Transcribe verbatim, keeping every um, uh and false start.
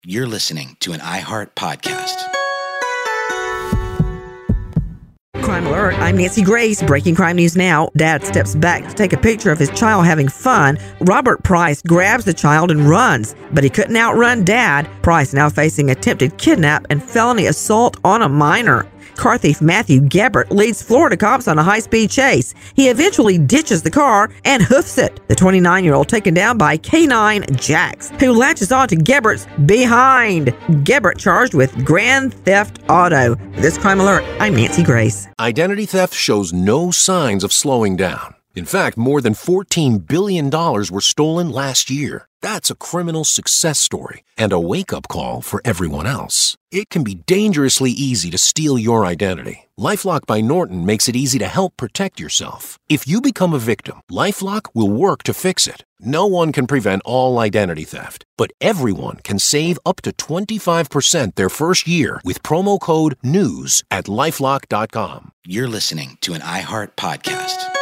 You're listening to an iHeart podcast. Crime Alert, I'm Nancy Grace. Breaking crime news now. Dad steps back to take a picture of his child having fun. Robert Price grabs the child and runs, but he couldn't outrun Dad. Price now facing attempted kidnap and felony assault on a minor. Car thief Matthew Gebbert leads Florida cops on a high-speed chase. He eventually ditches the car and hoofs it. The twenty-nine-year-old taken down by K nine Jax, who latches on to Gebbert's behind. Gebbert charged with grand theft auto. For this Crime Alert, I'm Nancy Grace. Identity theft shows no signs of slowing down. In fact, more than fourteen billion dollars were stolen last year. That's a criminal success story and a wake-up call for everyone else. It can be dangerously easy to steal your identity. LifeLock by Norton makes it easy to help protect yourself. If you become a victim, LifeLock will work to fix it. No one can prevent all identity theft, but everyone can save up to twenty-five percent their first year with promo code NEWS at LifeLock dot com. You're listening to an iHeart podcast.